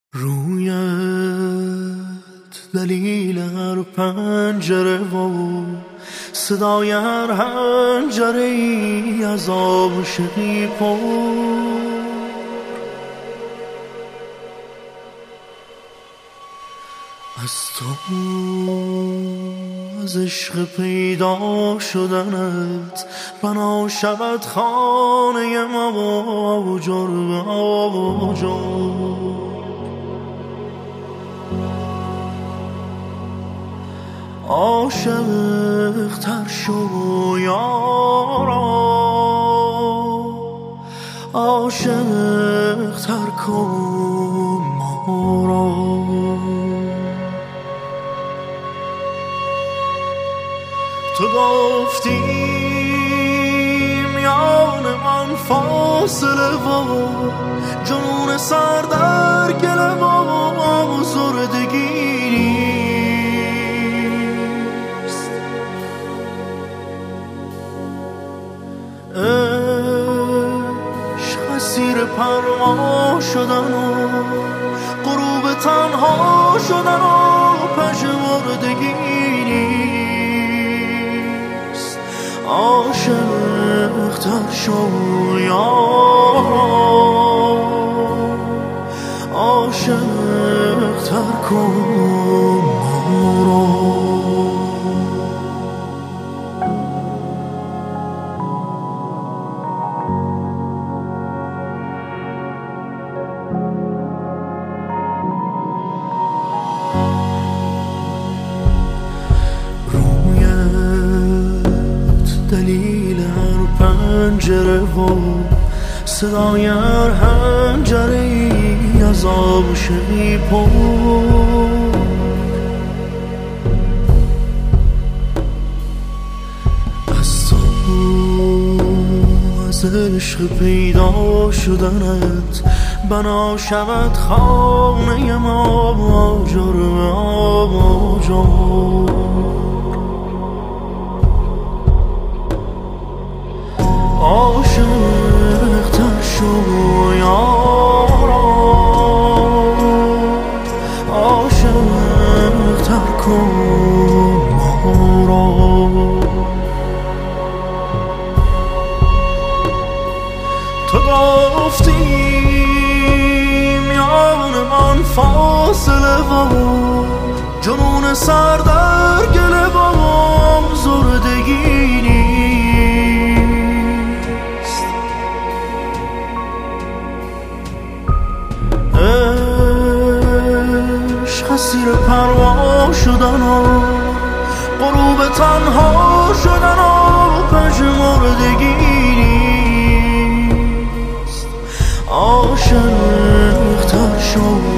رویت دلیل هر پنجره و صدای هر حنجره ای از عاشقی پر. از تو، از عشق پیدا شدنت بنا شود خانه ما آجر به آجر. عاشق تر شو یارا، عاشق تر کن ما را. تو گفتی میان من فاصله و جنون سر در گل ما آزردگی نیست. عشق اسیر پروا شدن و غروب تنها شدن و پژمردگی نیست. عاشق تر شو یارا، عاشق تر کن ما را. دلیل هر پنجره و صدای هر حنجره ای از عاشقی پر. از تو، از عشق پیدا شدنت بنا شود خانه ما آجر به آجر. عاشق تر شو یارا، عاشق تر کن ما را. تو گفتی میان من فاصله و جنون سر در گل و آزردگی نیست. عشق اسیر پروا شدن و غروب تنها شدن و پژمردگی نیست. عاشق تر شو